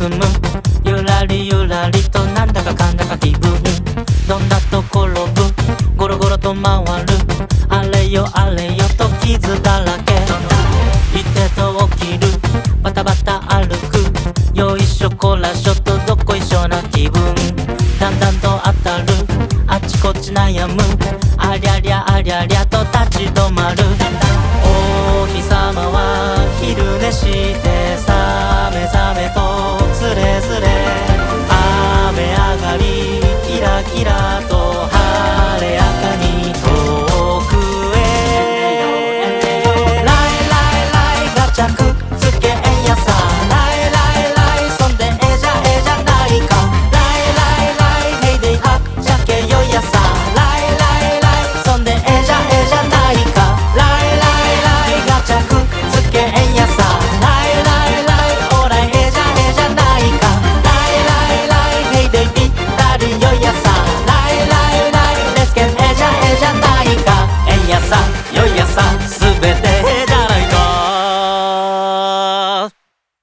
進む、ゆらりゆらりとなんだかかんだか気分、どんだと転ぶ、ゴロゴロと回る、あれよあれよと傷だらけ、いてと起きる、バタバタ歩く、よいしょこらしょとどっこいしょな気分、だんだんと当たる、あちこち悩む、ありゃりゃありゃりゃと立ち止まる、お日様は昼寝して